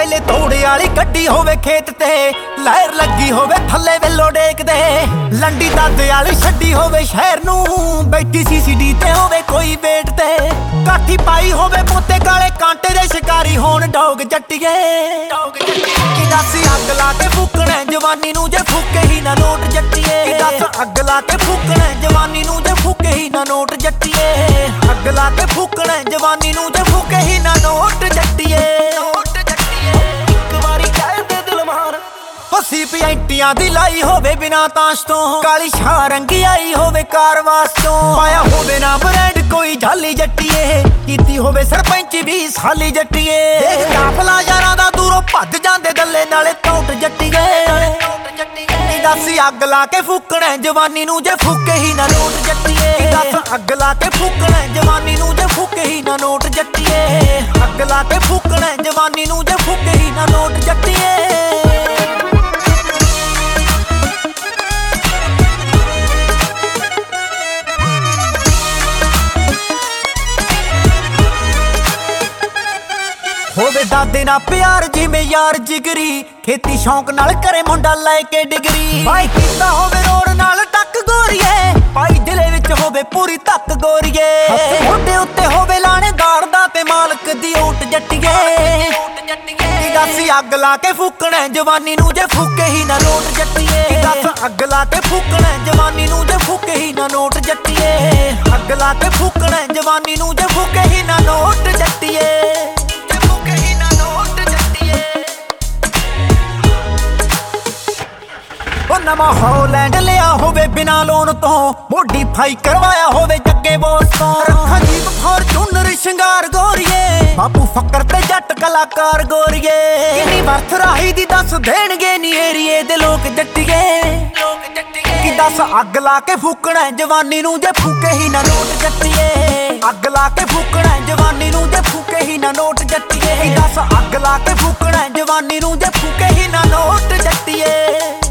ਪਹਿਲੇ ਤੋੜੇ वाली गड्डी होवे खेत ते लहर लगी होवे थल्ले वेलो डेकदे लंडी दादे वाली छड्डी होवे शहर नू बैठी सीसीडी ते होवे कोई वेट ते काठी पाई होवे पोते काले कांटे दे शिकारी होण डोग जट्टिए कि दस अग ला के फूकणे जवानी नू जे फूके ही ना नोट जट्टिए कि दस अग ला के फूकणे जवानी नू जे फूके ही ना नोट जट्टिए अग ला के फूकणे जवानी नू जे फूके ही ना नोट जट्टिए सीपीएंटियां दी लाई होवे बिना ताश तो काली शाह रंगी आई होवे कारवास तो पाया होवे ना ब्रांड कोई झाली जट्टिए कीती होवे सरपंच भी साली जट्टिए देख काफला यारां दा दूरों भज जांदे गल्ले नाले टौट जट्टिए दस अग ला के फूकणे जवानी नू जे फूके ही ना नोट जट्टिए दस अग ला के फूकणे जवानी नू जे फूके ही ना नोट जट्टिए अग ला के फूकणे जवानी नू जे फूके ही ना नोट जट्टिए होवे दादे ना प्यार जिवें यार जिगरी खेती शौक नाल करे मुंडा लैके डिगरी भाई कीता होवे रोड नाल टक गोरीए भाई दिले विच होवे पूरी तक गोरीए मोढे उत्ते होवे लाणेदार दा ते मालक दी ऊट जट्टिए दस अग ला के फूकणे जवानी नू जे फूके ही ना नोट जट्टिए दस अग ला के फूकणे जवानी नू जे फूके ही ना नोट जट्टिए अग ला के फूकणे जवानी नू जे फूके ही ना नोट जट्टिए नवा हॉलैंड लिया होवे बिना लोन तो मोडिफाई करवाया होवे जग्गे बोस तो रखा जीप फॉर्च्यूनर शिंगार गोरीए बापू फकर ते जट कलाकार गोरीए किन्नी बर्थ राही दी दस देणगे नी एरिए दे लोक जट्टिए कि दस अग ला के फूकणे जवानी नू जे फूके ही ना नोट जट्टिए अग ला के फूकणे जवानी नू जे फूके ही ना नोट जट्टिए कि दस अग ला के फूकणे जवानी नू जे फूके ही ना नोट जट्टिए